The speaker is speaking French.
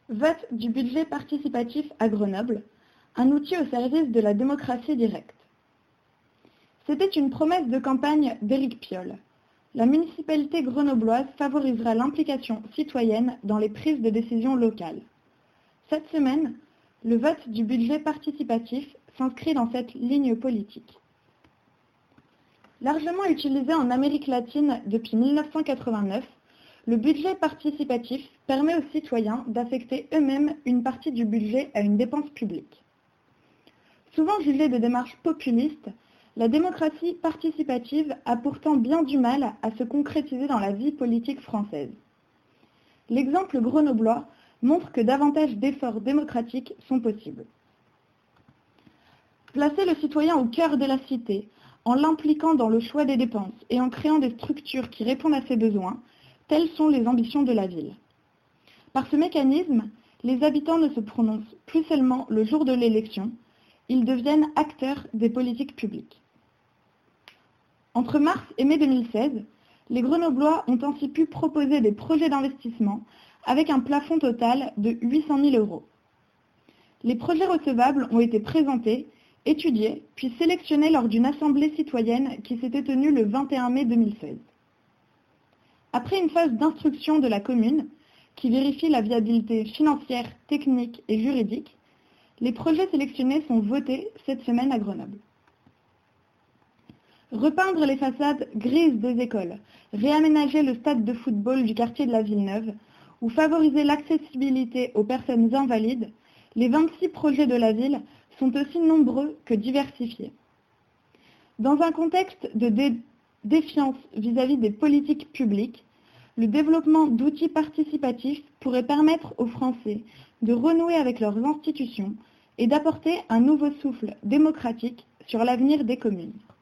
Vote du budget participatif à Grenoble, un outil au service de la démocratie directe. C'était une promesse de campagne d'Éric Piolle. La municipalité grenobloise favorisera l'implication citoyenne dans les prises de décision locales. Cette semaine, le vote du budget participatif s'inscrit dans cette ligne politique. Largement utilisé en Amérique latine depuis 1989, le budget participatif permet aux citoyens d'affecter eux-mêmes une partie du budget à une dépense publique. Souvent jugée de démarche populiste, la démocratie participative a pourtant bien du mal à se concrétiser dans la vie politique française. L'exemple grenoblois montre que davantage d'efforts démocratiques sont possibles. Placer le citoyen au cœur de la cité, en l'impliquant dans le choix des dépenses et en créant des structures qui répondent à ses besoins, telles sont les ambitions de la ville. Par ce mécanisme, les habitants ne se prononcent plus seulement le jour de l'élection, ils deviennent acteurs des politiques publiques. Entre mars et mai 2016, les Grenoblois ont ainsi pu proposer des projets d'investissement avec un plafond total de 800 000 €. Les projets recevables ont été présentés, étudiés, puis sélectionnés lors d'une assemblée citoyenne qui s'était tenue le 21 mai 2016. Après une phase d'instruction de la commune, qui vérifie la viabilité financière, technique et juridique, les projets sélectionnés sont votés cette semaine à Grenoble. Repeindre les façades grises des écoles, réaménager le stade de football du quartier de la Villeneuve ou favoriser l'accessibilité aux personnes invalides, les 26 projets de la ville sont aussi nombreux que diversifiés. Dans un contexte de défiance vis-à-vis des politiques publiques, le développement d'outils participatifs pourrait permettre aux Français de renouer avec leurs institutions et d'apporter un nouveau souffle démocratique sur l'avenir des communes.